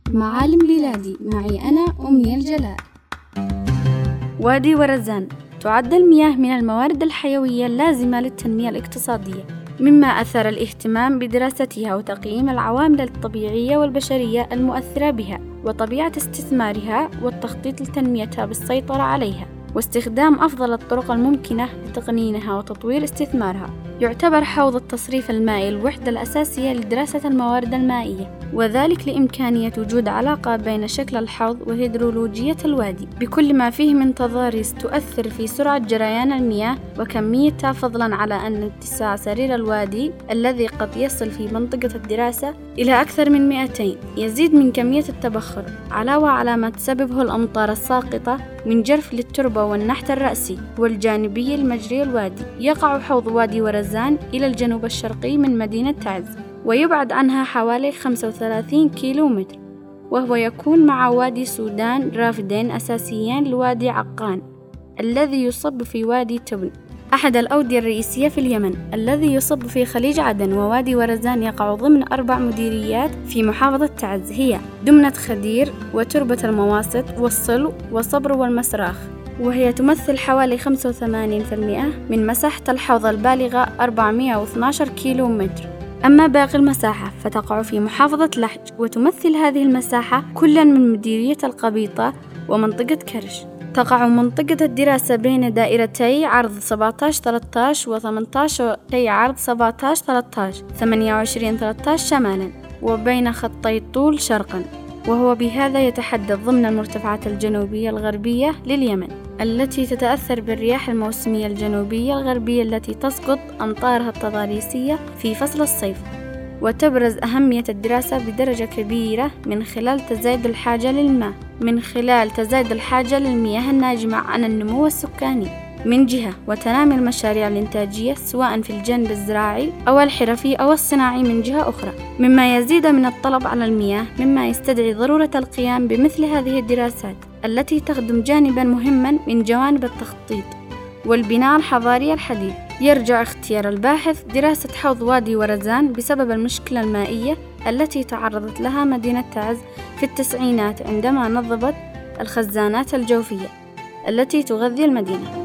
معالم بلادي معي أنا أمنية الجلال. وادي ورزان تعد المياه من الموارد الحيوية اللازمة للتنمية الاقتصادية، مما أثار الاهتمام بدراستها وتقييم العوامل الطبيعية والبشرية المؤثرة بها وطبيعة استثمارها والتخطيط لتنميتها بالسيطرة عليها واستخدام أفضل الطرق الممكنة لتقنينها وتطوير استثمارها. يعتبر حوض التصريف المائي الوحدة الأساسية لدراسة الموارد المائية، وذلك لإمكانية وجود علاقة بين شكل الحوض وهيدرولوجية الوادي بكل ما فيه من تضاريس تؤثر في سرعة جريان المياه وكميتها، فضلا على أن اتساع سرير الوادي الذي قد يصل في منطقة الدراسة إلى أكثر من 200 يزيد من كمية التبخر، علاوة على ما تسببه الأمطار الساقطة من جرف للتربة والنحت الرأسي والجانبي المجري الوادي. يقع حوض وادي ورزان إلى الجنوب الشرقي من مدينة تعز، ويبعد عنها حوالي 35 كيلومتر، وهو يكون مع وادي سودان رافدين أساسيين لوادي عقان الذي يصب في وادي تبن، أحد الأودية الرئيسية في اليمن الذي يصب في خليج عدن. ووادي ورزان يقع ضمن 4 مديريات في محافظة تعز، هي دمنة خدير وتربة المواسط والصلو وصبر والمسراخ، وهي تمثل حوالي 85% من مساحة الحوض البالغة 412 كيلومتر. أما باقي المساحة فتقع في محافظة لحج، وتمثل هذه المساحة كلا من مديرية القبيطة ومنطقة كرش. تقع منطقة الدراسة بين دائرتي عرض 17-13 و18 عرض 17-13 28-13 شمالا، وبين خطي طول شرقا، وهو بهذا يتحدث ضمن المرتفعات الجنوبية الغربية لليمن التي تتأثر بالرياح الموسمية الجنوبية الغربية التي تسقط أمطارها التضاريسية في فصل الصيف. وتبرز أهمية الدراسة بدرجة كبيرة من خلال تزايد الحاجة للمياه الناجمة عن النمو السكاني من جهة، وتنامي المشاريع الإنتاجية سواء في الجانب الزراعي أو الحرفي أو الصناعي من جهة أخرى، مما يزيد من الطلب على المياه، مما يستدعي ضرورة القيام بمثل هذه الدراسات التي تخدم جانبا مهما من جوانب التخطيط والبناء الحضاري الحديث. يرجع اختيار الباحث دراسة حوض وادي ورزان بسبب المشكلة المائية التي تعرضت لها مدينة تعز في التسعينات عندما نظمت الخزانات الجوفية التي تغذي المدينة.